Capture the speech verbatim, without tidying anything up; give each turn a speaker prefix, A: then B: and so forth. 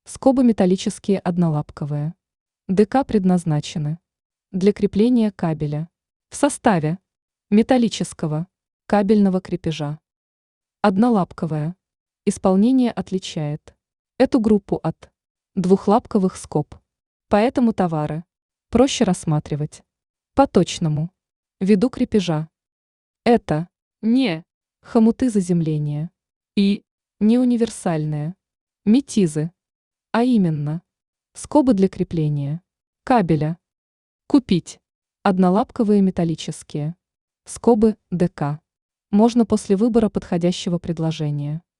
A: Скобы металлические однолапковые. ДК предназначены для крепления кабеля в составе металлического кабельного крепежа. Однолапковая. Исполнение отличает эту группу от двухлапковых скоб. Поэтому товары проще рассматривать по точному виду крепежа. Это не хомуты заземления и не универсальные метизы, а именно скобы для крепления кабеля. Купить однолапковые металлические скобы ДК можно после выбора подходящего предложения.